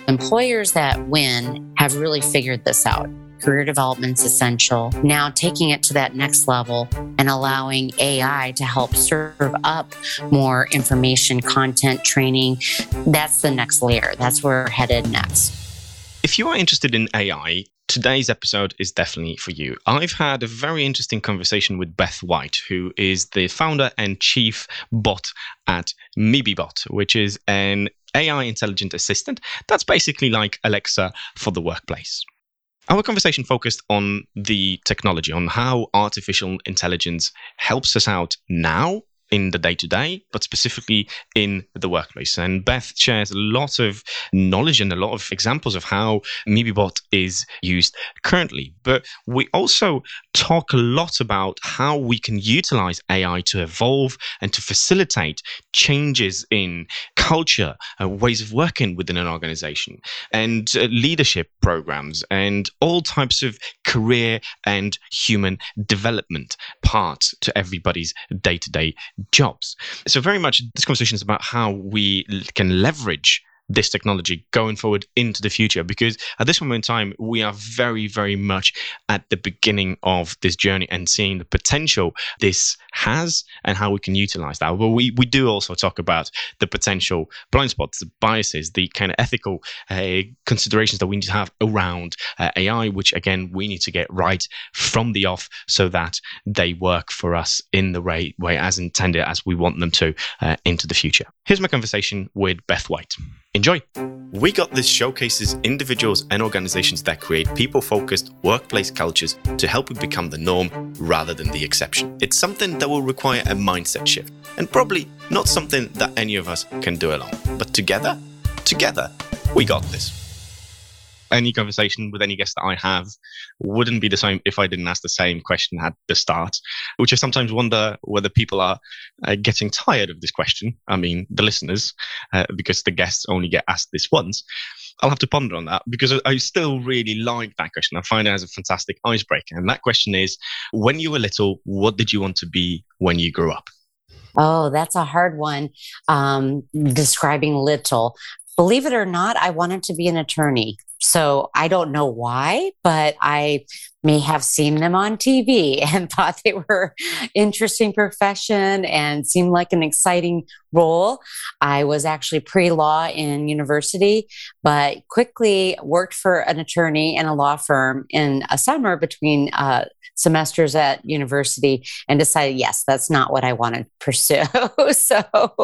Employers that win have really figured this out. Career development's essential. Now taking it to that next level and allowing AI to help serve up more information, content, training, that's the next layer. That's where we're headed next. If you are interested in AI, today's episode is definitely for you. I've had a very interesting conversation with Beth White, who is the founder and chief bot at MeeBot, which is an AI intelligent assistant that's basically like Alexa for the workplace. Our conversation focused on the technology, on how artificial intelligence helps us out now in the day-to-day, but specifically in the workplace. And Beth shares a lot of knowledge and a lot of examples of how MeeBot is used currently. But we also talk a lot about how we can utilize AI to evolve and to facilitate changes in culture, ways of working within an organization, and leadership programs, and all types of career and human development parts to everybody's day-to-day jobs. So very much this conversation is about how we can leverage this technology going forward into the future, because at this moment in time, we are very, very much at the beginning of this journey and seeing the potential this has and how we can utilize that. But we do also talk about the potential blind spots, the biases, the kind of ethical considerations that we need to have around AI, which again, we need to get right from the off so that they work for us in the way as intended, as we want them to into the future. Here's my conversation with Beth White. Enjoy. We Got This showcases individuals and organizations that create people-focused workplace cultures to help you become the norm rather than the exception. It's something that will require a mindset shift, and probably not something that any of us can do alone. But together, we got this. Any conversation with any guest that I have wouldn't be the same if I didn't ask the same question at the start, which I sometimes wonder whether people are getting tired of this question. I mean, the listeners, because the guests only get asked this once. I'll have to ponder on that because I still really like that question. I find it as a fantastic icebreaker. And that question is, when you were little, what did you want to be when you grew up? Oh, that's a hard one. Describing little. Believe it or not, I wanted to be an attorney. So I don't know why, but I may have seen them on TV and thought they were interesting profession and seemed like an exciting role. I was actually pre-law in university, but quickly worked for an attorney in a law firm in a summer between semesters at university and decided, yes, that's not what I want to pursue. So,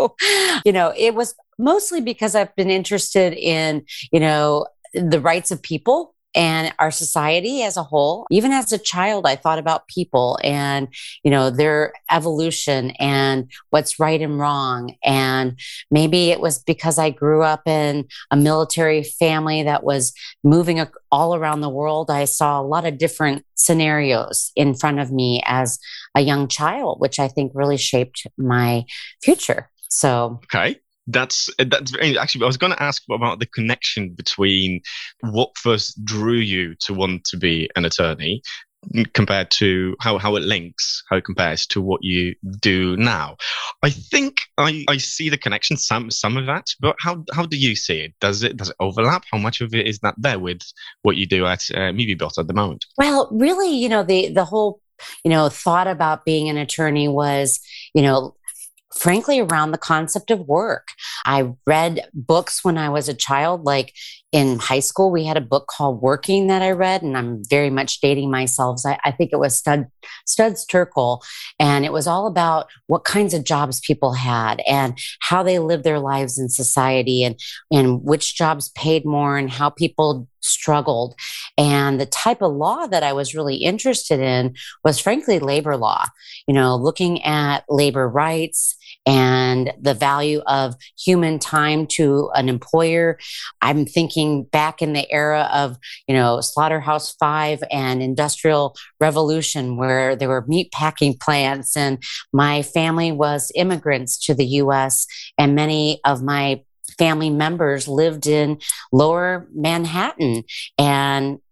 it was mostly because I've been interested in, the rights of people and our society as a whole. Even as a child, I thought about people and, their evolution and what's right and wrong. And maybe it was because I grew up in a military family that was moving all around the world. I saw a lot of different scenarios in front of me as a young child, which I think really shaped my future. So, okay. That's very, actually, I was going to ask about the connection between what first drew you to want to be an attorney compared to how it compares to what you do now. I think I see the connection, some of that, but how do you see it? Does it overlap? How much of it is that there with what you do at MeeBot at the moment? Well, really, the whole, thought about being an attorney was, frankly, around the concept of work. I read books when I was a child, like in high school, we had a book called Working that I read, and I'm very much dating myself. I think it was Studs Terkel, and it was all about what kinds of jobs people had and how they lived their lives in society and which jobs paid more and how people struggled. And the type of law that I was really interested in was frankly labor law, looking at labor rights and the value of human time to an employer. I'm thinking back in the era of, Slaughterhouse-Five and Industrial Revolution, where there were meat packing plants, and my family was immigrants to the U.S., and many of my family members lived in Lower Manhattan. And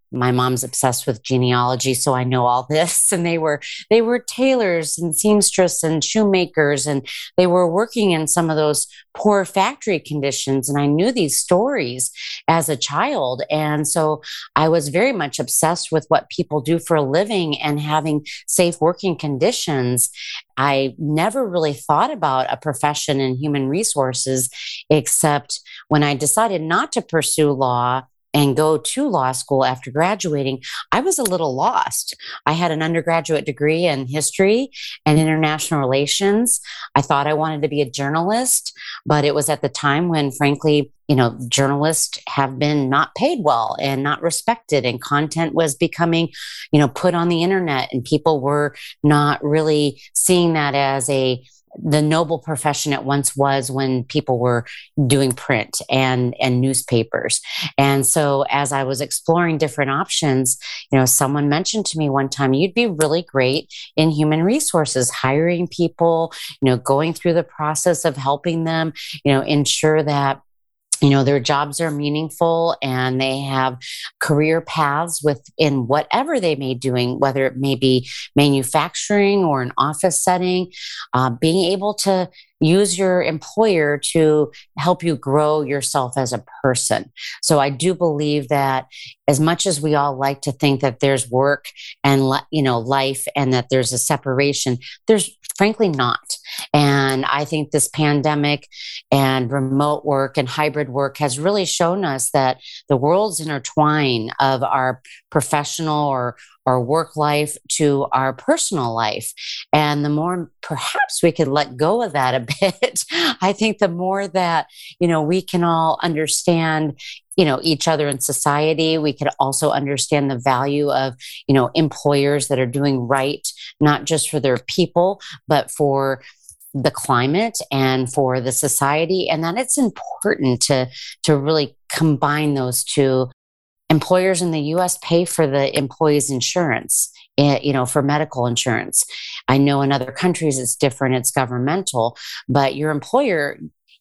my mom's obsessed with genealogy, so I know all this. And they were tailors and seamstress and shoemakers, and they were working in some of those poor factory conditions. And I knew these stories as a child. And so I was very much obsessed with what people do for a living and having safe working conditions. I never really thought about a profession in human resources, except when I decided not to pursue law and go to law school after graduating, I was a little lost. I had an undergraduate degree in history and international relations. I thought I wanted to be a journalist, but it was at the time when, frankly, journalists have been not paid well and not respected, and content was becoming, put on the internet, and people were not really seeing that as the noble profession it once was when people were doing print and newspapers. And so as I was exploring different options, someone mentioned to me one time, you'd be really great in human resources, hiring people, going through the process of helping them, ensure that their jobs are meaningful and they have career paths within whatever they may be doing, whether it may be manufacturing or an office setting, being able to use your employer to help you grow yourself as a person. So I do believe that as much as we all like to think that there's work and life and that there's a separation, there's frankly not. And I think this pandemic and remote work and hybrid work has really shown us that the worlds intertwine of our professional or work life to our personal life. And the more perhaps we could let go of that a bit, I think the more that, we can all understand each other in society. We could also understand the value of, employers that are doing right, not just for their people, but for the climate and for the society. And that it's important to really combine those two. Employers in the US pay for the employees' insurance, for medical insurance. I know in other countries it's different, it's governmental, but your employer,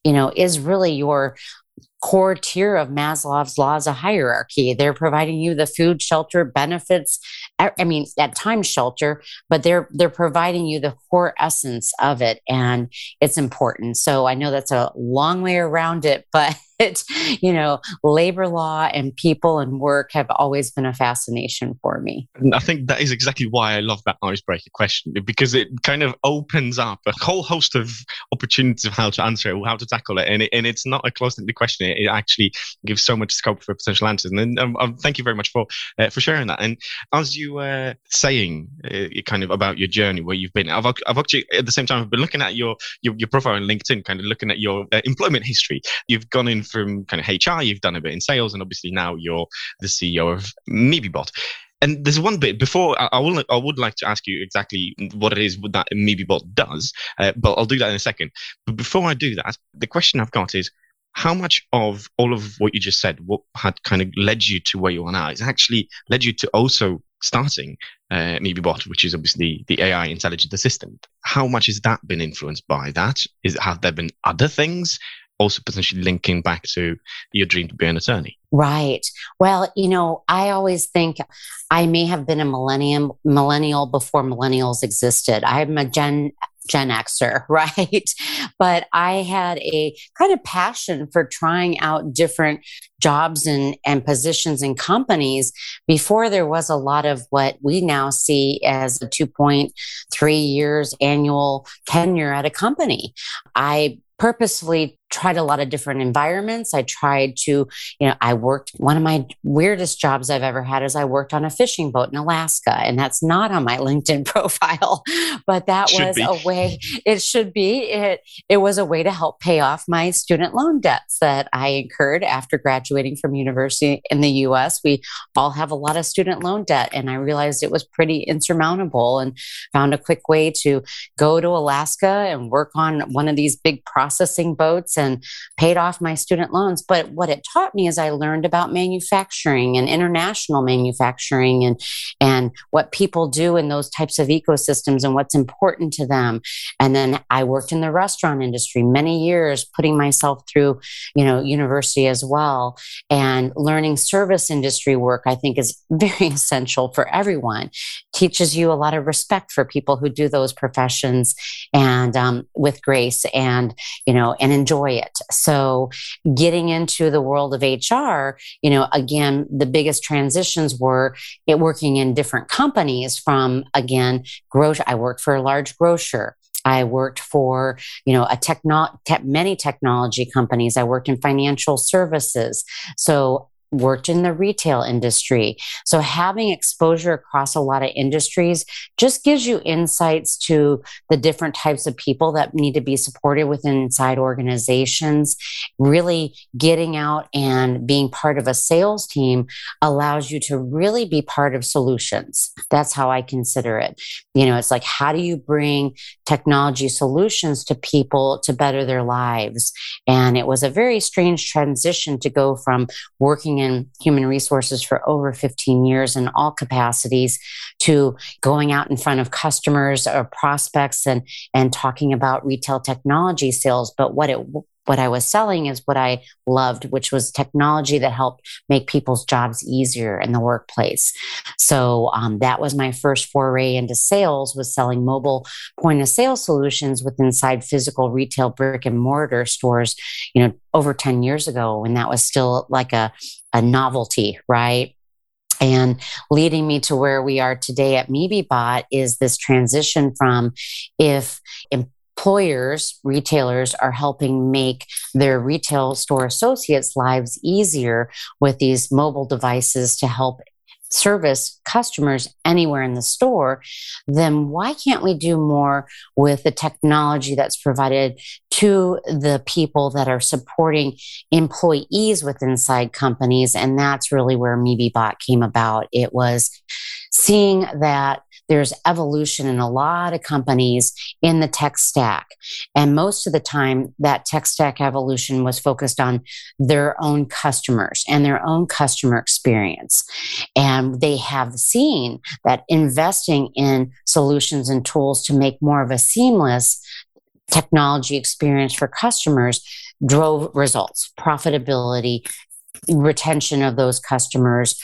is really your core tier of Maslow's laws of hierarchy. They're providing you the food, shelter, benefits. At times shelter, but they're providing you the core essence of it, and it's important. So I know that's a long way around it, but labor law and people and work have always been a fascination for me. And I think that is exactly why I love that icebreaker question, because it kind of opens up a whole host of opportunities of how to answer it, how to tackle it. And it's not a closed-ended question. It actually gives so much scope for potential answers. And then thank you very much for sharing that. And as you were saying kind of about your journey, where you've been, I've actually, at the same time, I've been looking at your profile on LinkedIn, kind of looking at your employment history. You've gone in from kind of HR, you've done a bit in sales, and obviously now you're the CEO of MeeBot. And there's one bit before I would like to ask you exactly what it is that MeeBot does, but I'll do that in a second. But before I do that, the question I've got is, how much of all of what you just said, what had kind of led you to where you are now, is actually led you to also starting MeeBot, which is obviously the AI intelligent assistant? How much has that been influenced by that? Have there been other things also potentially linking back to your dream to be an attorney? Right. Well, I always think I may have been a millennial before millennials existed. I'm a Gen Xer, right? But I had a kind of passion for trying out different jobs and positions in companies before there was a lot of what we now see as a 2.3 years annual tenure at a company. I purposefully tried a lot of different environments. I tried to, one of my weirdest jobs I've ever had is I worked on a fishing boat in Alaska, and that's not on my LinkedIn profile, but that was a way, it should be, it was a way to help pay off my student loan debts that I incurred after graduating from university in the US. We all have a lot of student loan debt, and I realized it was pretty insurmountable and found a quick way to go to Alaska and work on one of these big processing boats and paid off my student loans. But what it taught me is I learned about manufacturing and international manufacturing and what people do in those types of ecosystems and what's important to them. And then I worked in the restaurant industry many years, putting myself through, university as well. And learning service industry work, I think, is very essential for everyone. Teaches you a lot of respect for people who do those professions and with grace and enjoy it. So getting into the world of HR, again, the biggest transitions were working in different companies from, again, I worked for a large grocer. I worked for, many technology companies. I worked in financial services. So worked in the retail industry. So having exposure across a lot of industries just gives you insights to the different types of people that need to be supported within inside organizations. Really getting out and being part of a sales team allows you to really be part of solutions. That's how I consider it. It's like, how do you bring technology solutions to people to better their lives? And it was a very strange transition to go from working in human resources for over 15 years in all capacities to going out in front of customers or prospects and talking about retail technology sales. But what I was selling is what I loved, which was technology that helped make people's jobs easier in the workplace. So that was my first foray into sales, was selling mobile point of sale solutions with inside physical retail brick and mortar stores, over 10 years ago, when that was still like a novelty, right? And leading me to where we are today at MebeBot is this transition from, if employers, retailers are helping make their retail store associates' lives easier with these mobile devices to help service customers anywhere in the store, then why can't we do more with the technology that's provided to the people that are supporting employees with inside companies? And that's really where MebeBot came about. It was seeing that there's evolution in a lot of companies in the tech stack. And most of the time, that tech stack evolution was focused on their own customers and their own customer experience. And they have seen that investing in solutions and tools to make more of a seamless technology experience for customers drove results, profitability, retention of those customers,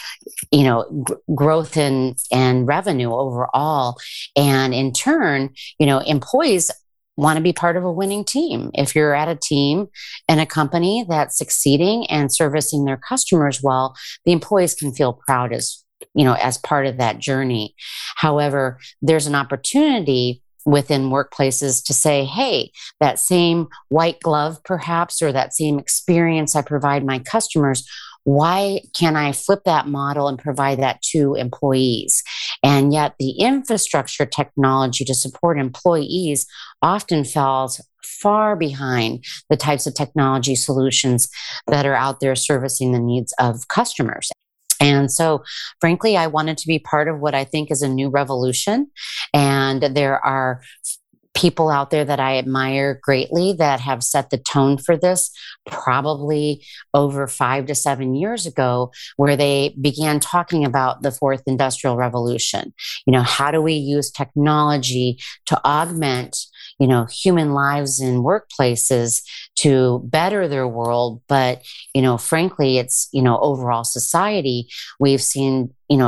growth and revenue overall. And in turn, employees want to be part of a winning team. If you're at a team and a company that's succeeding and servicing their customers well, the employees can feel proud as part of that journey. However, there's an opportunity within workplaces to say, hey, that same white glove perhaps, or that same experience I provide my customers, why can't I flip that model and provide that to employees? And yet the infrastructure technology to support employees often falls far behind the types of technology solutions that are out there servicing the needs of customers. And so, frankly, I wanted to be part of what I think is a new revolution. And there are people out there that I admire greatly that have set the tone for this probably over 5 to 7 years ago, where they began talking about the fourth industrial revolution. How do we use technology to augment human lives in workplaces to better their world? But, frankly, it's, overall society, we've seen,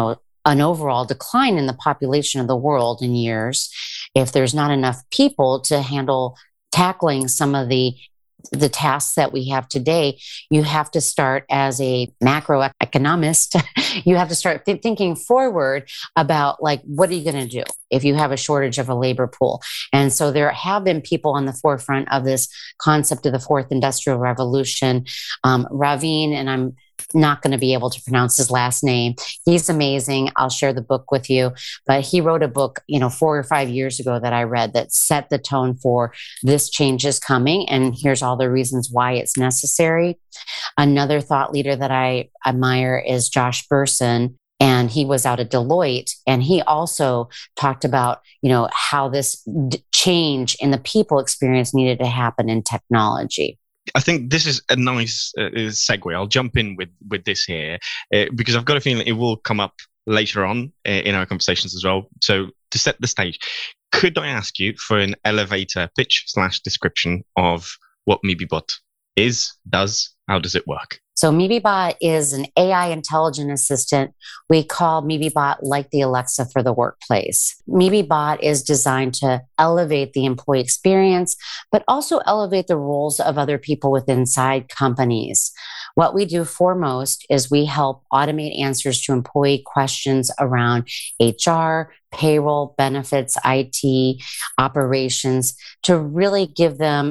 an overall decline in the population of the world in years. If there's not enough people to handle tackling some of the tasks that we have today, you have to start as a macroeconomist. You have to start thinking forward about, like, what are you going to do if you have a shortage of a labor pool? And so there have been people on the forefront of this concept of the fourth industrial revolution. Raveen, and I'm not going to be able to pronounce his last name. He's amazing. I'll share the book with you. But he wrote a book, 4 or 5 years ago that I read that set the tone for this change is coming. And here's all the reasons why it's necessary. Another thought leader that I admire is Josh Bersin. And he was out at Deloitte, and he also talked about, how this change in the people experience needed to happen in technology. I think this is a nice segue. I'll jump in with this here because I've got a feeling it will come up later on in our conversations as well. So to set the stage, could I ask you for an elevator pitch / description of what MeeBot is, does, how does it work? So MeeBot is an AI intelligent assistant. We call MeeBot like the Alexa for the workplace. MeeBot is designed to elevate the employee experience, but also elevate the roles of other people within inside companies. What we do foremost is we help automate answers to employee questions around HR, payroll, benefits, IT, operations, to really give them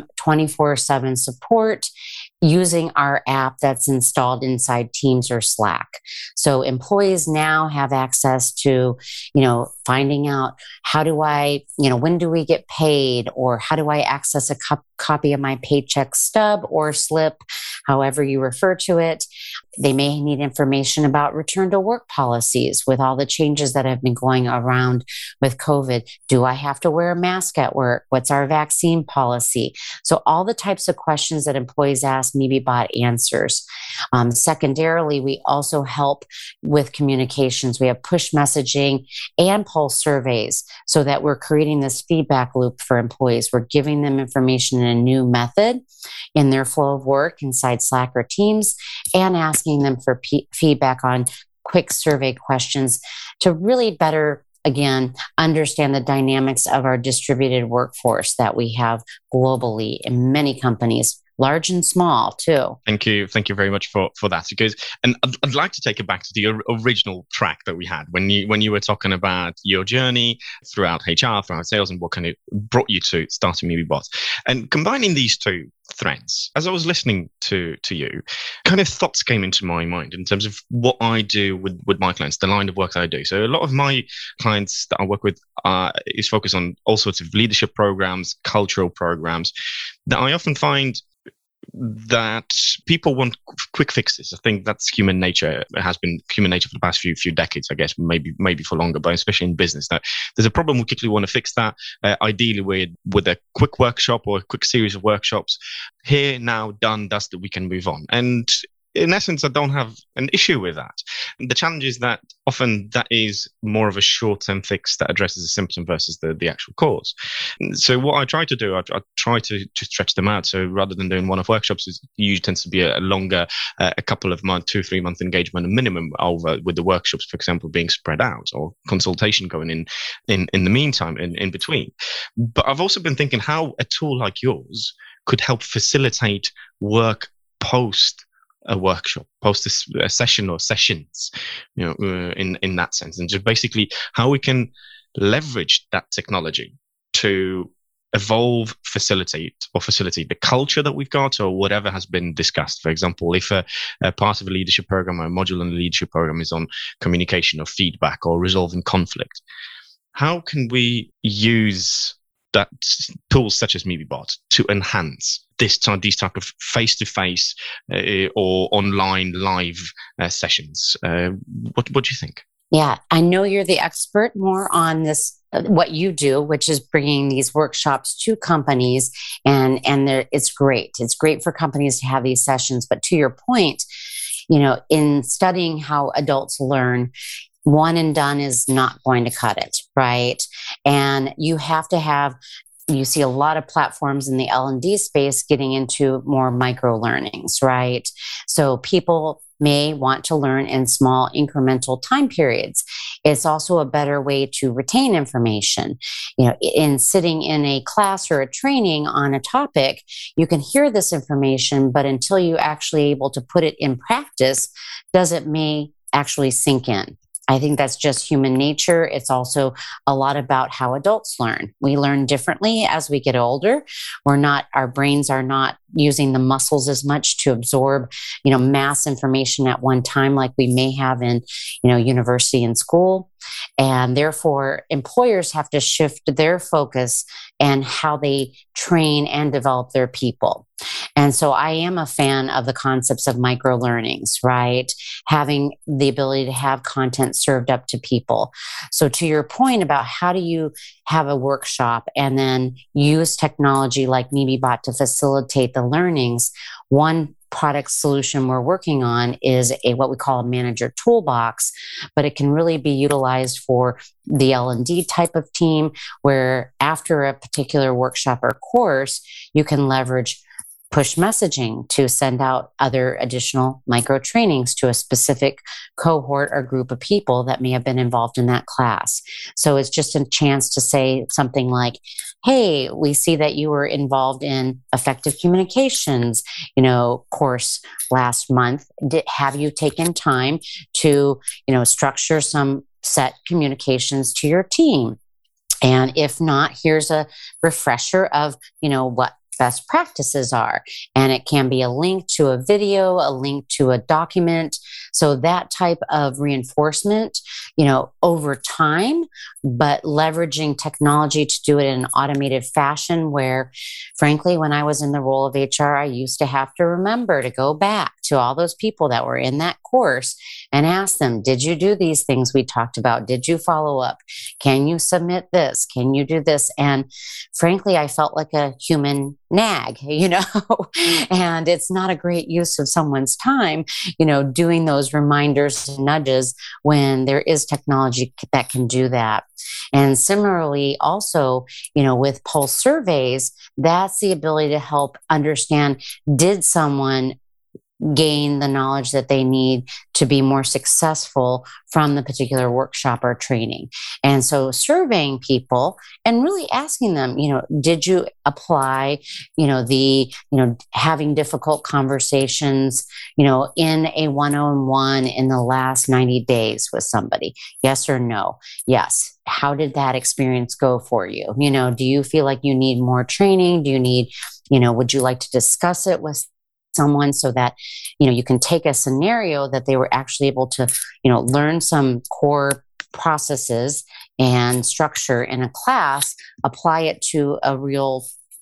24/7 support using our app that's installed inside Teams or Slack. So employees now have access to, finding out how do I, when do we get paid, or how do I access a copy of my paycheck stub or slip, however you refer to it. They may need information about return to work policies with all the changes that have been going around with COVID. Do I have to wear a mask at work? What's our vaccine policy? So all the types of questions that employees ask, MeeBot answers. Secondarily, we also help with communications. We have push messaging and pulse surveys so that we're creating this feedback loop for employees. We're giving them information in a new method in their flow of work inside Slack or Teams, and asking them for feedback on quick survey questions to really better, again, understand the dynamics of our distributed workforce that we have globally in many companies, large and small too. Thank you very much for that. And I'd like to take it back to the original track that we had when you were talking about your journey throughout HR, throughout sales, and what kind of brought you to starting MeeBot. And combining these two threads, as I was listening to you, kind of thoughts came into my mind in terms of what I do with my clients, the line of work that I do. So a lot of my clients that I work with is focused on all sorts of leadership programs, cultural programs that I often find that people want quick fixes. I think that's human nature. It has been human nature for the past few decades, I guess, maybe for longer, but especially in business. Now, there's a problem, we quickly want to fix that, ideally with a quick workshop or a quick series of workshops. Here, now, done, dusted, we can move on. And in essence, I don't have an issue with that. The challenge is that often that is more of a short-term fix that addresses a symptom versus the actual cause. So what I try to do, I try to stretch them out. So rather than doing one-off workshops, it usually tends to be a longer, a couple of months, 2-3 month engagement, a minimum, over with the workshops, for example, being spread out, or consultation going in the meantime, in between. But I've also been thinking how a tool like yours could help facilitate work post a workshop, post a session or sessions, in that sense, and just basically how we can leverage that technology to evolve, facilitate the culture that we've got, or whatever has been discussed. For example, if a part of a leadership program or a module in the leadership program is on communication or feedback or resolving conflict, how can we use that tools such as MeeBot to enhance these type of face-to-face or online live sessions? What do you think? Yeah, I know you're the expert more on this, what you do, which is bringing these workshops to companies, and it's great. It's great for companies to have these sessions. But to your point, in studying how adults learn, one and done is not going to cut it, right? And you have to have, you see a lot of platforms in the L&D space getting into more micro learnings, right? So people may want to learn in small incremental time periods. It's also a better way to retain information. In sitting in a class or a training on a topic, you can hear this information, but until you actually able to put it in practice, may actually sink in. I think that's just human nature. It's also a lot about how adults learn. We learn differently as we get older. Our brains are not using the muscles as much to absorb, mass information at one time like we may have in, university and school. And therefore, employers have to shift their focus and how they train and develop their people. And so I am a fan of the concepts of micro learnings, right? Having the ability to have content served up to people. So to your point about how do you have a workshop and then use technology like MebeBot to facilitate the learnings, one product solution we're working on is what we call a manager toolbox, but it can really be utilized for the L&D type of team, where after a particular workshop or course, you can leverage push messaging to send out other additional micro trainings to a specific cohort or group of people that may have been involved in that class. So it's just a chance to say something like, hey, we see that you were involved in effective communications, course last month. Have you taken time to, structure some set communications to your team? And if not, here's a refresher of, what best practices are. And it can be a link to a video, a link to a document. So that type of reinforcement, over time, but leveraging technology to do it in an automated fashion where, frankly, when I was in the role of HR, I used to have to remember to go back to all those people that were in that course and ask them, did you do these things we talked about? Did you follow up? Can you submit this? Can you do this? And frankly, I felt like a human nag, and it's not a great use of someone's time, doing those reminders and nudges when there is technology that can do that. And similarly, also, with pulse surveys, that's the ability to help understand, did someone gain the knowledge that they need to be more successful from the particular workshop or training. And so surveying people and really asking them, did you apply, having difficult conversations, in a one-on-one in the last 90 days with somebody? Yes or no? Yes. How did that experience go for you? Do you feel like you need more training? Do you need, would you like to discuss it with someone so that you can take a scenario that they were actually able to learn some core processes and structure in a class, apply it to a real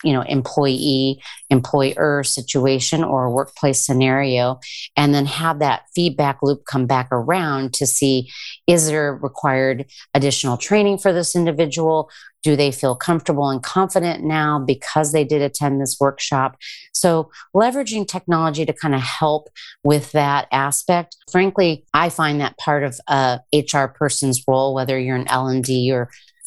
employer situation or a workplace scenario, and then have that feedback loop come back around to see, is there required additional training for this individual? Do they feel comfortable and confident now because they did attend this workshop? So leveraging technology to kind of help with that aspect. Frankly, I find that part of a HR person's role, whether you're an L&D or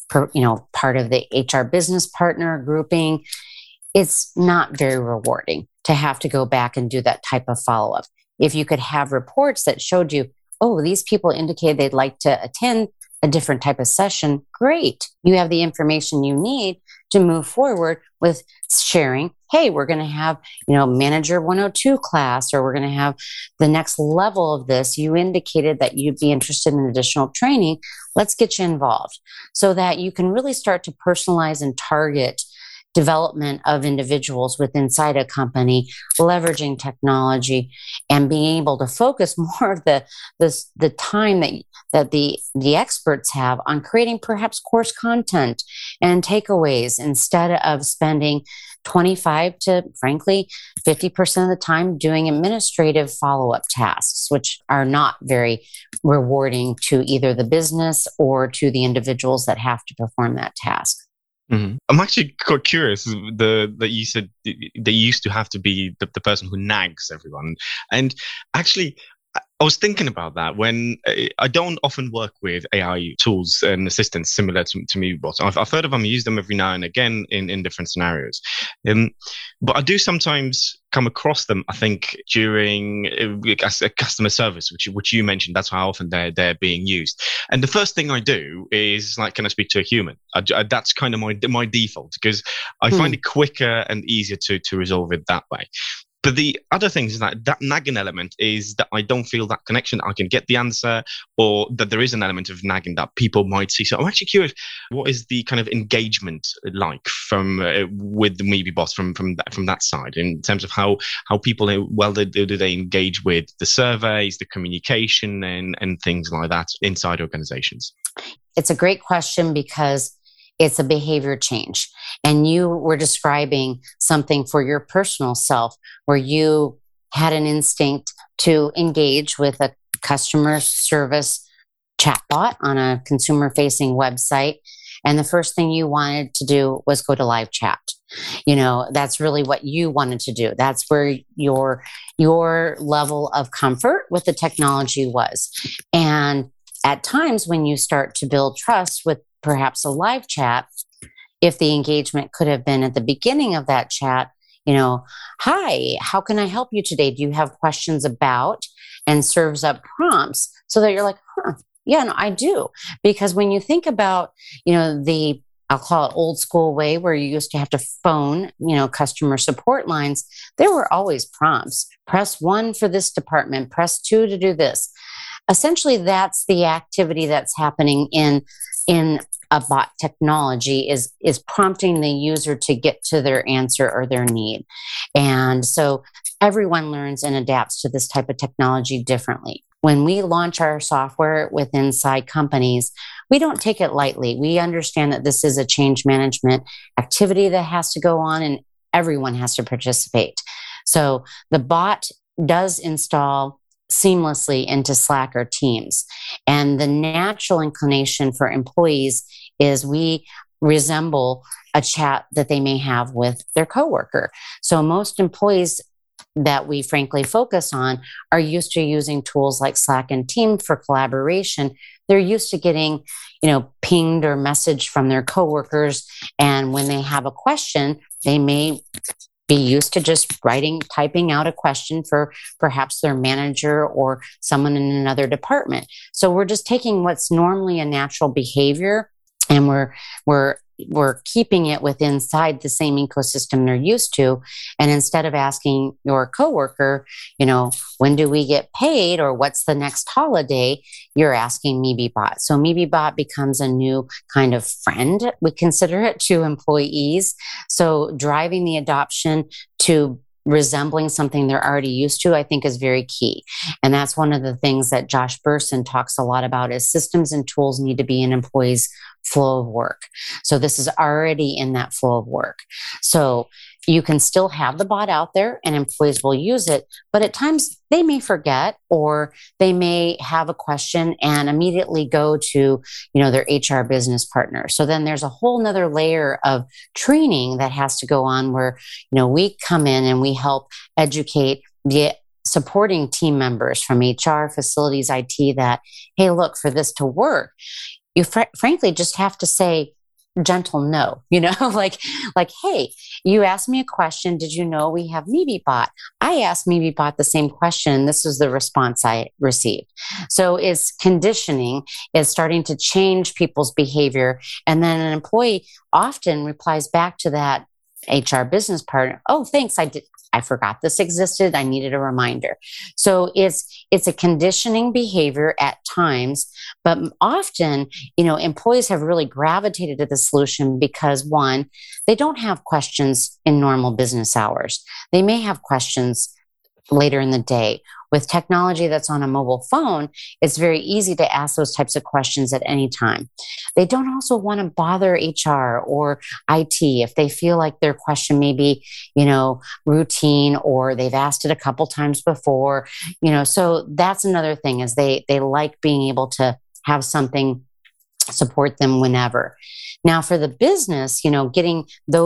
part of the HR business partner grouping, it's not very rewarding to have to go back and do that type of follow-up. If you could have reports that showed you, oh, these people indicated they'd like to attend a different type of session, great. You have the information you need to move forward with sharing. Hey, we're going to have, Manager 102 class, or we're going to have the next level of this. You indicated that you'd be interested in additional training. Let's get you involved so that you can really start to personalize and target development of individuals within inside a company, leveraging technology and being able to focus more of the time that the experts have on creating perhaps course content and takeaways, instead of spending 25 to frankly 50% of the time doing administrative follow-up tasks, which are not very rewarding to either the business or to the individuals that have to perform that task. Mm-hmm. I'm actually quite curious that you said they used to have to be the person who nags everyone. And actually, I was thinking about that when I don't often work with AI tools and assistants similar to MebeBot. I've heard of them, use them every now and again in different scenarios. But I do sometimes come across them, I think, during customer service, which you mentioned. That's how often they're being used. And the first thing I do is like, can I speak to a human? That's kind of my default, because I find it quicker and easier to resolve it that way. But the other thing is that nagging element is that I don't feel that connection. I can get the answer, or that there is an element of nagging that people might see. So I'm actually curious, what is the kind of engagement like from with the MebeBot from that side, in terms of how people do they engage with the surveys, the communication, and things like that inside organizations? It's a great question, because it's a behavior change. And you were describing something for your personal self where you had an instinct to engage with a customer service chatbot on a consumer facing website. And the first thing you wanted to do was go to live chat. That's really what you wanted to do. That's where your level of comfort with the technology was. And at times when you start to build trust with perhaps a live chat, if the engagement could have been at the beginning of that chat, hi, how can I help you today? Do you have questions about, and serves up prompts so that you're like, yeah, no, I do. Because when you think about, I'll call it old school way where you used to have to phone, customer support lines, there were always prompts. Press 1 for this department, press 2 to do this. Essentially, that's the activity that's happening in a bot technology is prompting the user to get to their answer or their need. And so everyone learns and adapts to this type of technology differently. When we launch our software with inside companies, we don't take it lightly. We understand that this is a change management activity that has to go on and everyone has to participate. So the bot does install seamlessly into Slack or Teams. And the natural inclination for employees is we resemble a chat that they may have with their coworker. So most employees that we frankly focus on are used to using tools like Slack and Team for collaboration. They're used to getting, pinged or messaged from their coworkers. And when they have a question, they may be used to just typing out a question for perhaps their manager or someone in another department. So we're just taking what's normally a natural behavior and we're keeping it within inside the same ecosystem they're used to. And instead of asking your coworker, when do we get paid or what's the next holiday, you're asking MeeBeeBot. So MeeBeeBot becomes a new kind of friend, we consider it, to employees. So driving the adoption to resembling something they're already used to, I think is very key. And that's one of the things that Josh Bersin talks a lot about is systems and tools need to be in employees' flow of work. So this is already in that flow of work. So you can still have the bot out there and employees will use it, but at times they may forget or they may have a question and immediately go to, their HR business partner. So then there's a whole nother layer of training that has to go on where, we come in and we help educate the supporting team members from HR, facilities, IT that, hey, look, for this to work, you frankly just have to say gentle no, like, hey, you asked me a question. Did you know we have MeeBeeBot? I asked MeeBeeBot the same question. And this is the response I received. So it's conditioning, is starting to change people's behavior. And then an employee often replies back to that HR business partner, oh, thanks, I forgot this existed. I needed a reminder. So it's a conditioning behavior at times, but often, employees have really gravitated to the solution because one, they don't have questions in normal business hours. They may have questions later in the day. With technology that's on a mobile phone, it's very easy to ask those types of questions at any time. They don't also want to bother HR or IT if they feel like their question may be, routine or they've asked it a couple times before, so that's another thing is they like being able to have something support them whenever. Now for the business, getting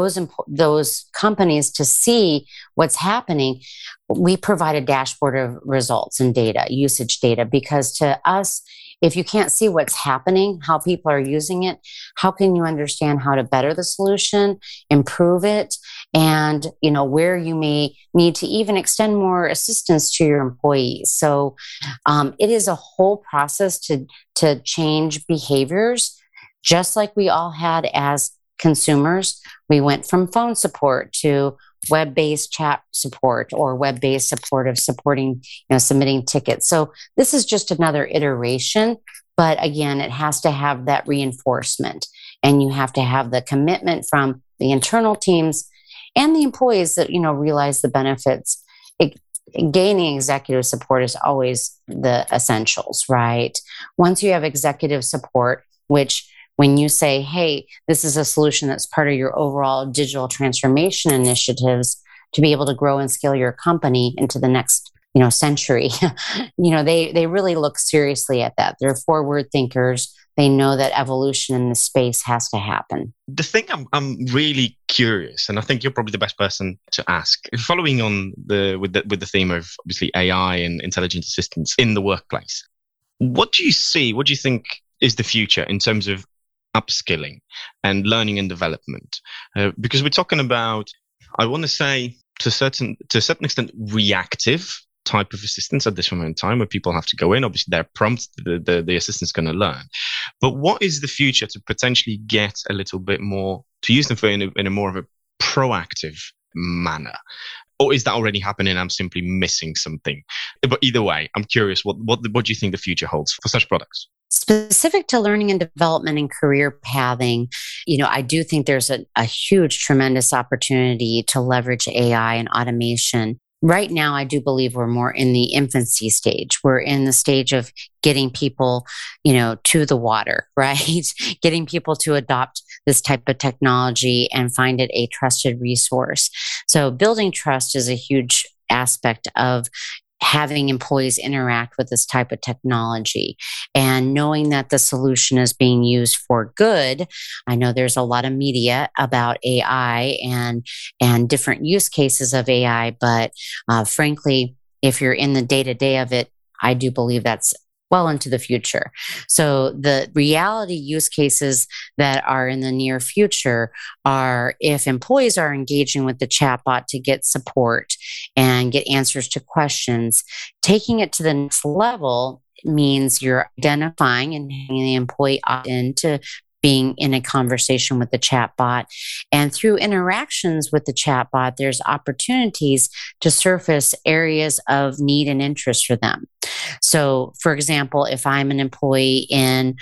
those companies to see what's happening, we provide a dashboard of results and data, usage data, because to us, if you can't see what's happening, how people are using it, how can you understand how to better the solution, improve it, and where you may need to even extend more assistance to your employees. So it is a whole process to change behaviors, just like we all had as consumers. We went from phone support to web-based chat support or web-based support of supporting, submitting tickets. So this is just another iteration, but again, it has to have that reinforcement and you have to have the commitment from the internal teams and the employees that, realize the benefits. Gaining executive support is always the essentials, right? Once you have executive support, which when you say, hey, this is a solution that's part of your overall digital transformation initiatives to be able to grow and scale your company into the next century. They really look seriously at that. They're forward thinkers. They know that evolution in the space has to happen. The thing I'm really curious, and I think you're probably the best person to ask, following on with the theme of obviously AI and intelligent assistants in the workplace. What do you see? What do you think is the future in terms of upskilling and learning and development? Because we're talking about, I want to say, to a certain extent, reactive type of assistance at this moment in time, where people have to go in. Obviously, they're prompts, the assistant's going to learn. But what is the future to potentially get a little bit more, to use them for in a more of a proactive manner? Or is that already happening? I'm simply missing something. But either way, I'm curious, what do you think the future holds for such products? Specific to learning and development and career pathing, I do think there's a huge, tremendous opportunity to leverage AI and automation. Right now, I do believe we're more in the infancy stage. We're in the stage of getting people, to the water, right? Getting people to adopt this type of technology and find it a trusted resource. So building trust is a huge aspect of having employees interact with this type of technology and knowing that the solution is being used for good. I know there's a lot of media about AI and different use cases of AI, but frankly, if you're in the day-to-day of it, I do believe that's well into the future. So the reality use cases that are in the near future are if employees are engaging with the chatbot to get support and get answers to questions, taking it to the next level means you're identifying and having the employee opt into being in a conversation with the chatbot. And through interactions with the chatbot, there's opportunities to surface areas of need and interest for them. So, for example, if I'm an employee in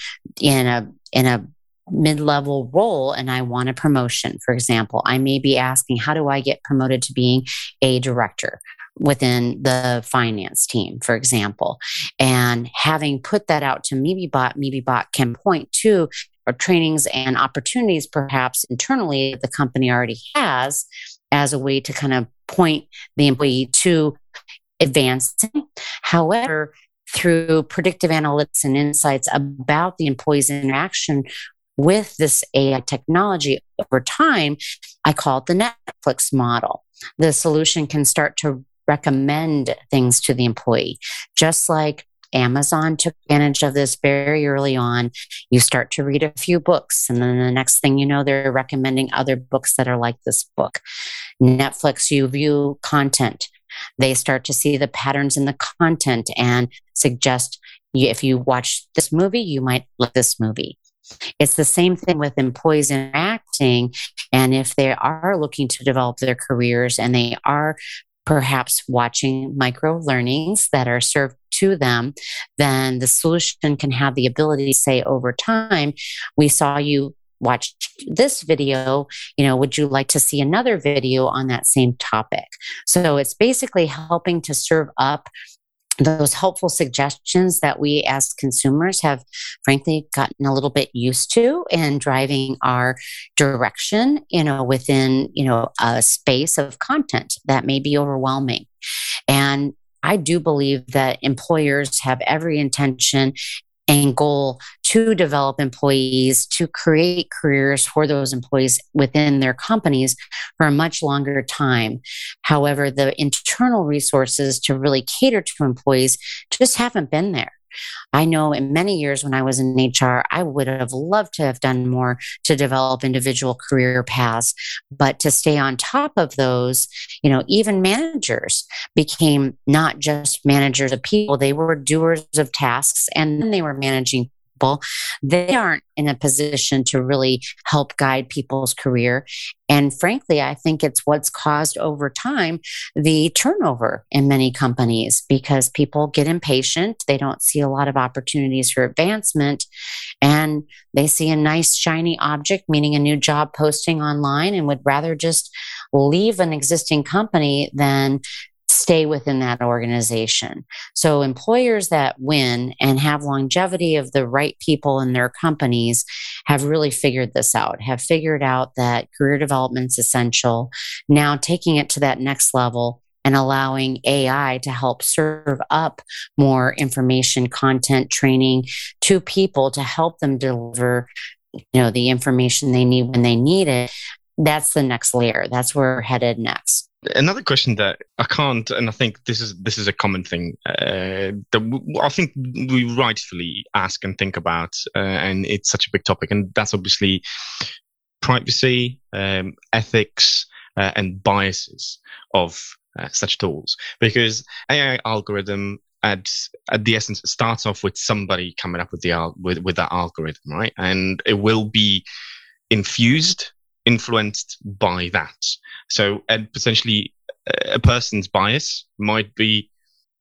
a mid-level role and I want a promotion, for example, I may be asking, how do I get promoted to being a director within the finance team, for example? And having put that out to MebeBot can point to trainings and opportunities perhaps internally that the company already has as a way to kind of point the employee to advancing. However, through predictive analytics and insights about the employee's interaction with this AI technology over time, I call it the Netflix model. The solution can start to recommend things to the employee, just like Amazon took advantage of this very early on. You start to read a few books, and then the next thing you know, they're recommending other books that are like this book. Netflix, you view content. They start to see the patterns in the content and suggest, if you watch this movie, you might like this movie. It's the same thing with employees interacting. And if they are looking to develop their careers and they are perhaps watching micro learnings that are served to them, then the solution can have the ability to say over time, we saw you watch this video, would you like to see another video on that same topic? So it's basically helping to serve up those helpful suggestions that we as consumers have frankly gotten a little bit used to in driving our direction, within, a space of content that may be overwhelming. And I do believe that employers have every intention and goal to develop employees, to create careers for those employees within their companies for a much longer time. However, the internal resources to really cater to employees just haven't been there. I know in many years when I was in HR, I would have loved to have done more to develop individual career paths, but to stay on top of those, even managers became not just managers of people, they were doers of tasks, and then they were managing people. They aren't in a position to really help guide people's career. And frankly, I think it's what's caused over time the turnover in many companies, because people get impatient. They don't see a lot of opportunities for advancement, and they see a nice shiny object, meaning a new job posting online, and would rather just leave an existing company than stay within that organization. So employers that win and have longevity of the right people in their companies have really figured this out, have figured out that career development is essential. Now taking it to that next level and allowing AI to help serve up more information, content, training to people to help them deliver, the information they need when they need it. That's the next layer. That's where we're headed next. Another question that I can't, and I think this is a common thing that I think we rightfully ask and think about, and it's such a big topic, and that's obviously privacy, ethics, and biases of such tools. Because AI algorithm at the essence starts off with somebody coming up with that algorithm, right? And it will be influenced by that. So, and potentially a person's bias might be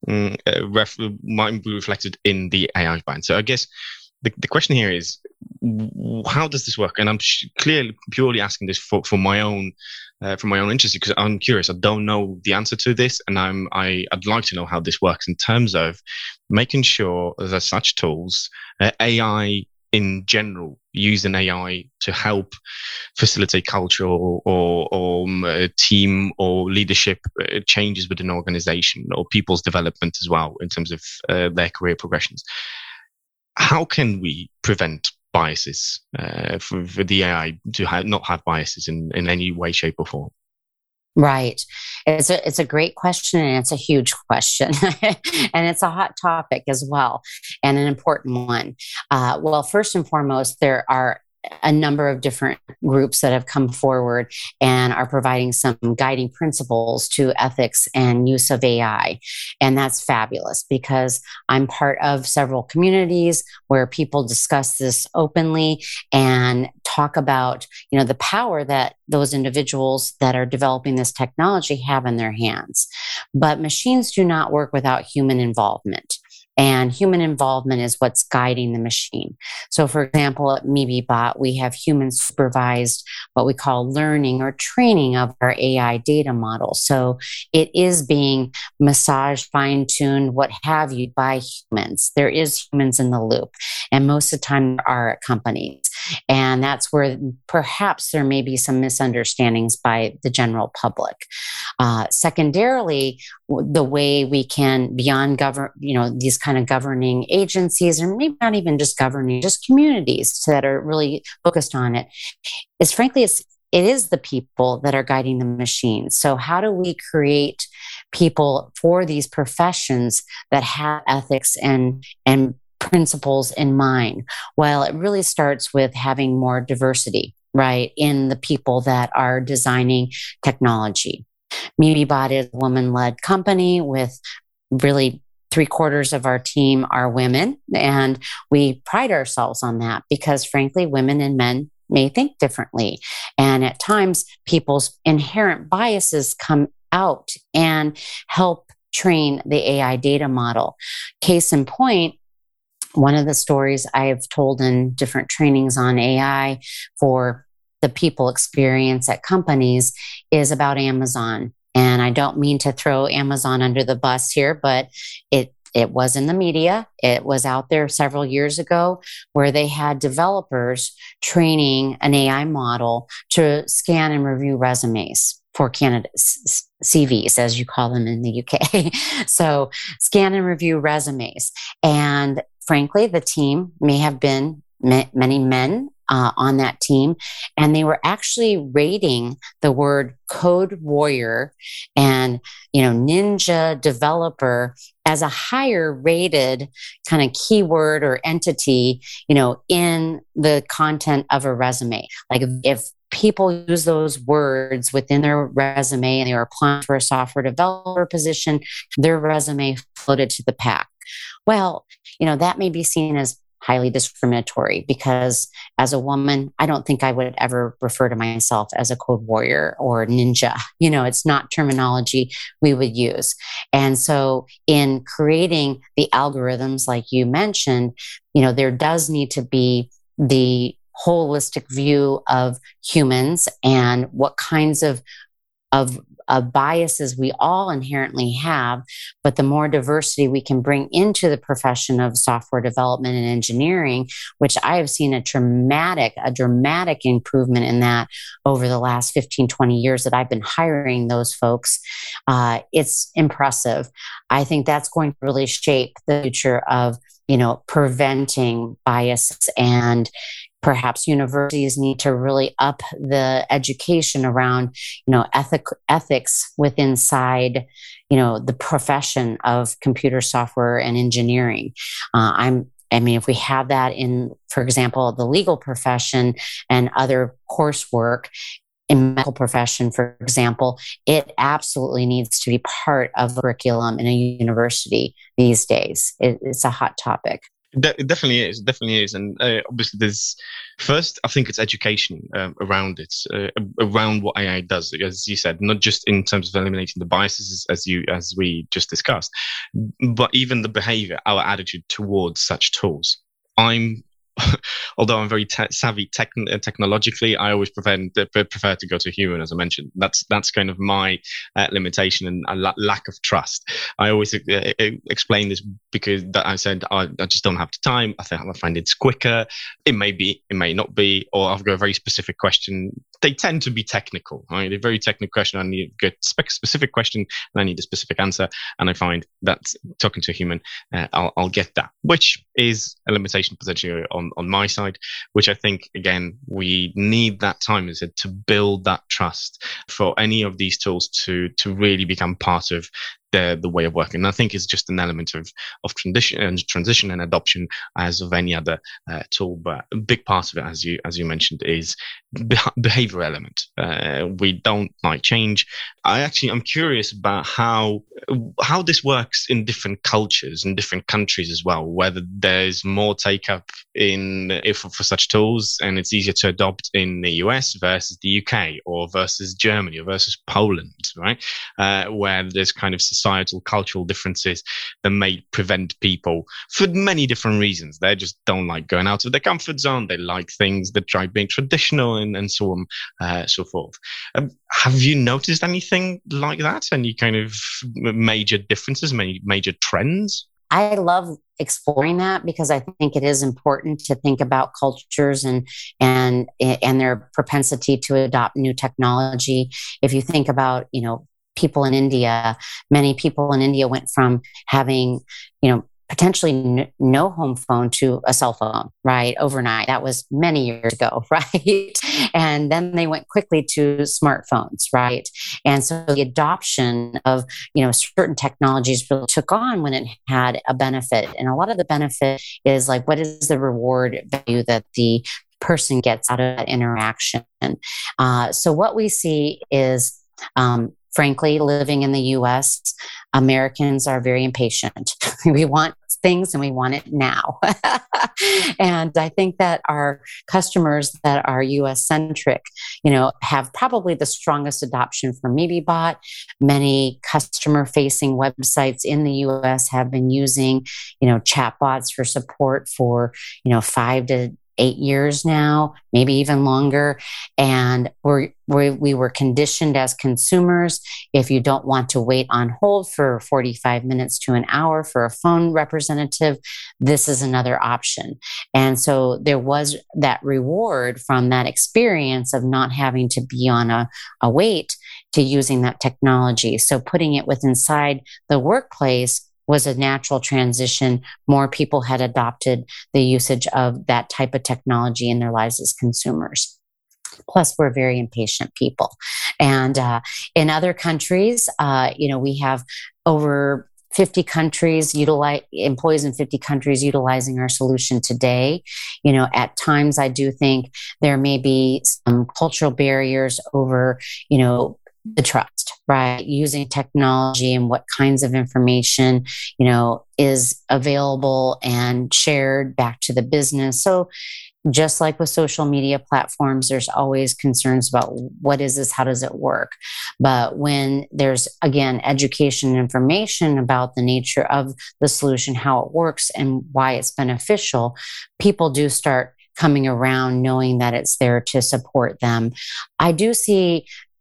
reflected in the AI bias. So I guess the question here is, how does this work? And I'm clearly purely asking this for my own interest, because I'm curious. I don't know the answer to this, and I'd like to know how this works in terms of making sure that such tools, AI in general, using AI to help facilitate cultural or team or leadership changes within an organization, or people's development as well in terms of their career progressions. How can we prevent biases for the AI to not have biases in any way, shape, or form? Right. It's a great question, and it's a huge question, and it's a hot topic as well, and an important one. Well, first and foremost, there are a number of different groups that have come forward and are providing some guiding principles to ethics and use of AI. And that's fabulous, because I'm part of several communities where people discuss this openly and talk about, the power that those individuals that are developing this technology have in their hands. But machines do not work without human involvement. And human involvement is what's guiding the machine. So, for example, at MeeBot, we have human supervised, what we call learning or training of our AI data model. So it is being massaged, fine-tuned, what have you, by humans. There is humans in the loop. And most of the time there are at companies. And that's where perhaps there may be some misunderstandings by the general public. Secondarily, the way we can, beyond these kind of governing agencies, or maybe not even just governing, just communities that are really focused on it, is frankly, it is the people that are guiding the machines. So how do we create people for these professions that have ethics and principles in mind? Well, it really starts with having more diversity, right, in the people that are designing technology. MeeBot is a woman-led company with really 3/4 of our team are women. And we pride ourselves on that because, frankly, women and men may think differently. And at times, people's inherent biases come out and help train the AI data model. Case in point, one of the stories I've told in different trainings on AI for the people experience at companies is about Amazon. And I don't mean to throw Amazon under the bus here, but it was in the media. It was out there several years ago where they had developers training an AI model to scan and review resumes for candidates, CVs, as you call them in the UK. So scan and review resumes. And frankly, the team may have been many men on that team, and they were actually rating the word code warrior and ninja developer as a higher rated kind of keyword or entity in the content of a resume. Like if people use those words within their resume and they were applying for a software developer position, their resume floated to the pack. Well, that may be seen as highly discriminatory, because as a woman, I don't think I would ever refer to myself as a code warrior or ninja. It's not terminology we would use. And so in creating the algorithms, like you mentioned, there does need to be the holistic view of humans and what kinds of biases we all inherently have, but the more diversity we can bring into the profession of software development and engineering, which I have seen a dramatic improvement in that over the last 15, 20 years that I've been hiring those folks. It's impressive. I think that's going to really shape the future of, preventing bias, and perhaps universities need to really up the education around, ethics within inside, the profession of computer software and engineering. If we have that in, for example, the legal profession and other coursework, in medical profession, for example, it absolutely needs to be part of the curriculum in a university these days. It's a hot topic. It definitely is. It definitely is. And obviously, I think it's education around it, around what AI does, as you said, not just in terms of eliminating the biases, as we just discussed, but even the behavior, our attitude towards such tools. Although I'm very savvy technologically, I always prefer to go to human, as I mentioned. That's kind of my limitation and a lack of trust. I always explain this because I said I just don't have the time. I find it's quicker. It may be, it may not be, or I've got a very specific question. They tend to be technical. Right? A very technical question. I need a specific question, and I need a specific answer. And I find that talking to a human, I'll get that, which is a limitation potentially on my side, which I think, again, we need that time, is it, to build that trust for any of these tools to really become part of the way of working. And I think it's just an element of transition and adoption as of any other tool. But a big part of it, as you mentioned, is behavior element. We don't like change. I'm curious about how this works in different cultures and different countries as well, whether there's more take up for such tools and it's easier to adopt in the US versus the UK or versus Germany or versus Poland, right? Where there's kind of societal, cultural differences that may prevent people for many different reasons. They just don't like going out of their comfort zone. They like things that try being traditional and so on, so forth. Have you noticed anything like that? Any kind of major differences, major trends? I love exploring that because I think it is important to think about cultures and their propensity to adopt new technology. If you think about, people in India, many people in India went from having, potentially no home phone to a cell phone, right? Overnight. That was many years ago, right? And then they went quickly to smartphones, right? And so the adoption of, certain technologies really took on when it had a benefit. And a lot of the benefit is like, what is the reward value that the person gets out of that interaction? So what we see is, frankly, living in the US, Americans are very impatient. We want things and we want it now. And I think that our customers that are US centric, have probably the strongest adoption for MeeBot. Many customer facing websites in the US have been using, chatbots for support for, 5 to 8 years now, maybe even longer. And we were conditioned as consumers. If you don't want to wait on hold for 45 minutes to an hour for a phone representative, this is another option. And so there was that reward from that experience of not having to be on a wait to using that technology. So putting it inside the workplace was a natural transition. More people had adopted the usage of that type of technology in their lives as consumers. Plus, we're very impatient people. And in other countries, we have over 50 countries employees in 50 countries utilizing our solution today. At times I do think there may be some cultural barriers over, the trust, right? Using technology and what kinds of information, is available and shared back to the business. So just like with social media platforms, there's always concerns about what is this? How does it work? But when there's, again, education and information about the nature of the solution, how it works and why it's beneficial, people do start coming around knowing that it's there to support them. I do see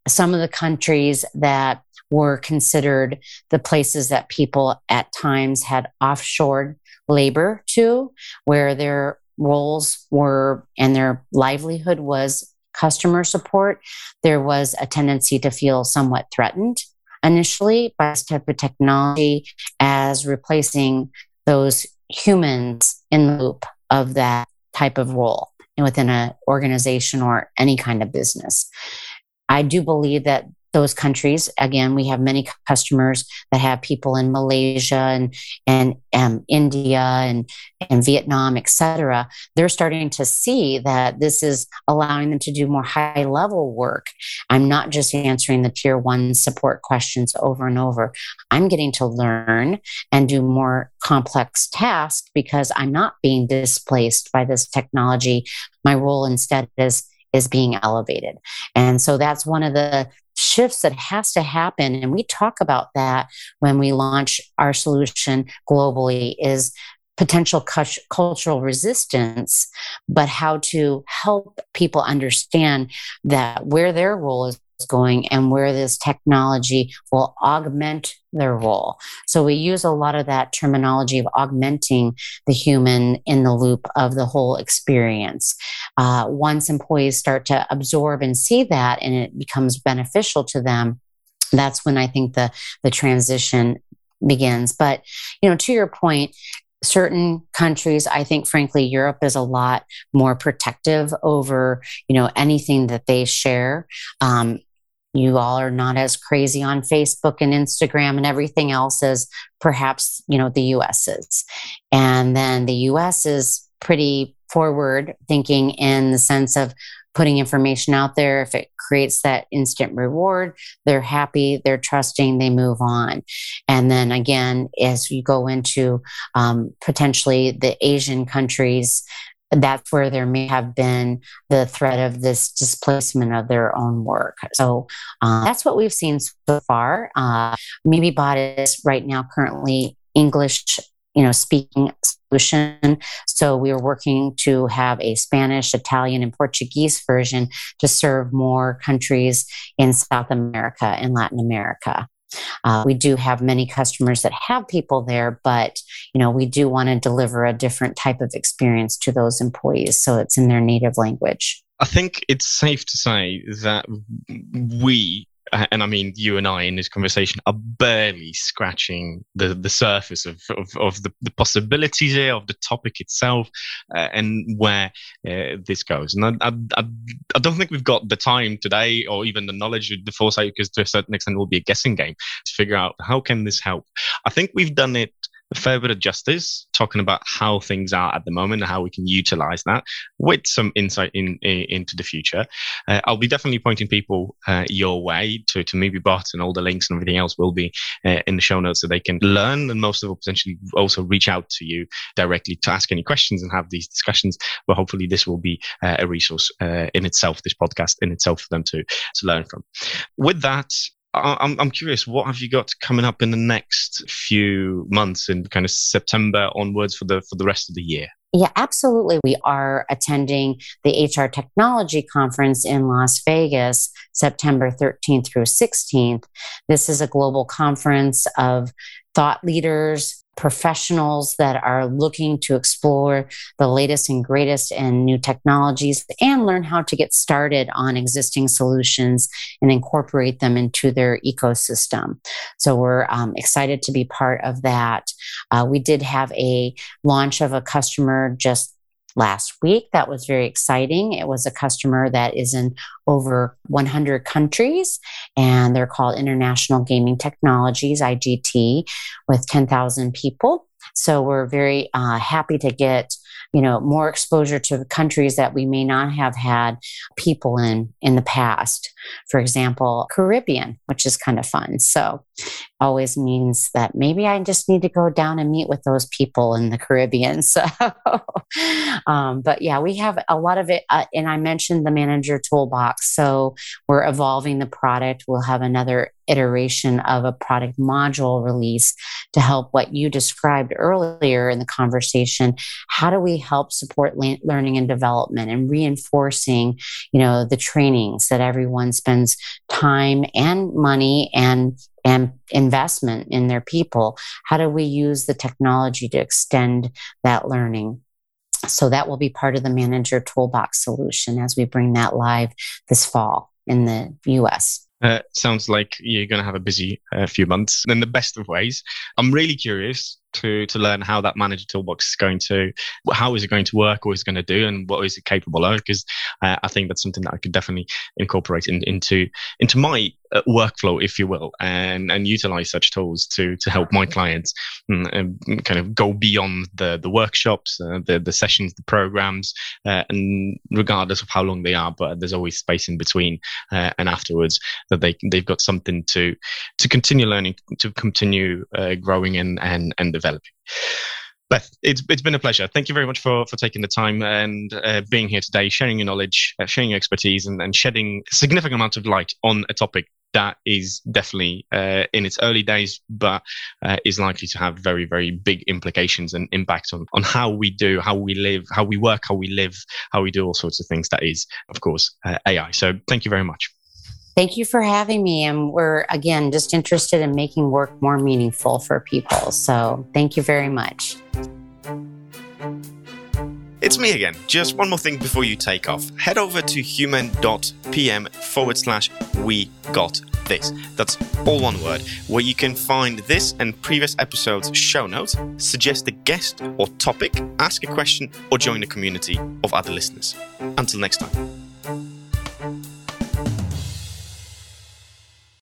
some of the countries that were considered the places that people at times had offshored labor to, where their roles were and their livelihood was customer support, there was a tendency to feel somewhat threatened initially by this type of technology as replacing those humans in the loop of that type of role within an organization or any kind of business. I do believe that those countries, again, we have many customers that have people in Malaysia and India and Vietnam, et cetera. They're starting to see that this is allowing them to do more high level work. I'm not just answering the tier one support questions over and over. I'm getting to learn and do more complex tasks because I'm not being displaced by this technology. My role instead is being elevated. And so that's one of the shifts that has to happen. And we talk about that when we launch our solution globally is potential cultural resistance, but how to help people understand that where their role is going and where this technology will augment their role. So we use a lot of that terminology of augmenting the human in the loop of the whole experience. Once employees start to absorb and see that and it becomes beneficial to them, that's when I think the transition begins. But, to your point, certain countries, I think, frankly, Europe is a lot more protective over, anything that they share. You all are not as crazy on Facebook and Instagram and everything else as perhaps, the US is. And then the US is pretty forward thinking in the sense of putting information out there. If it creates that instant reward, they're happy, they're trusting, they move on. And then again, as you go into potentially the Asian countries, that's where there may have been the threat of this displacement of their own work. So that's what we've seen so far. MebeBot is right now currently English, speaking solution. So we are working to have a Spanish, Italian, and Portuguese version to serve more countries in South America and Latin America. We do have many customers that have people there, but we do want to deliver a different type of experience to those employees, so it's in their native language. I think it's safe to say that we, and I mean you and I in this conversation, are barely scratching the surface of the possibilities here, of the topic itself, and where this goes. And I don't think we've got the time today, or even the knowledge, the foresight, because to a certain extent it will be a guessing game to figure out how can this help. I think we've done it a fair bit of justice, talking about how things are at the moment and how we can utilize that with some insight into the future. I'll be definitely pointing people your way to MebeBot, and all the links and everything else will be in the show notes so they can learn, and most of all potentially also reach out to you directly to ask any questions and have these discussions. But hopefully this will be a resource in itself, this podcast in itself, for them to learn from. With that, I'm curious, what have you got coming up in the next few months, in kind of September onwards, for the rest of the year? Yeah, absolutely. We are attending the HR Technology Conference in Las Vegas, September 13th through 16th. This is a global conference of thought leaders, professionals that are looking to explore the latest and greatest in new technologies and learn how to get started on existing solutions and incorporate them into their ecosystem. So we're excited to be part of that. We did have a launch of a customer just last week. That was very exciting. It was a customer that is in over 100 countries, and they're called International Gaming Technologies, IGT, with 10,000 people. So we're very happy to get, more exposure to countries that we may not have had people in the past. For example, Caribbean, which is kind of fun. So always means that maybe I just need to go down and meet with those people in the Caribbean. So But yeah, we have a lot of it. And I mentioned the manager toolbox. So we're evolving the product. We'll have another iteration of a product module release to help what you described earlier in the conversation. How do we help support learning and development and reinforcing, the trainings that everyone spends time and money and investment in their people? How do we use the technology to extend that learning? So that will be part of the manager toolbox solution as we bring that live this fall in the US. Sounds like you're going to have a busy few months in the best of ways. I'm really curious to learn how that manager toolbox is how is it going to work, what is it going to do, and what is it capable of? Because I think that's something that I could definitely incorporate into my workflow, if you will, and utilize such tools to help my clients kind of go beyond the workshops, the sessions, the programs, and regardless of how long they are, but there's always space in between and afterwards that they've got something to continue learning, to continue growing and developing. Beth, it's been a pleasure. Thank you very much for taking the time and being here today, sharing your knowledge, sharing your expertise, and shedding a significant amount of light on a topic that is definitely in its early days, but is likely to have very, very big implications and impacts on how we do, how we live, how we work, how we live, how we do all sorts of things. That is, of course, AI. So thank you very much. Thank you for having me. And we're, again, just interested in making work more meaningful for people. So thank you very much. It's me again. Just one more thing before you take off. Head over to human.pm/we got this. That's all one word, where you can find this and previous episodes' show notes, suggest a guest or topic, ask a question, or join a community of other listeners. Until next time.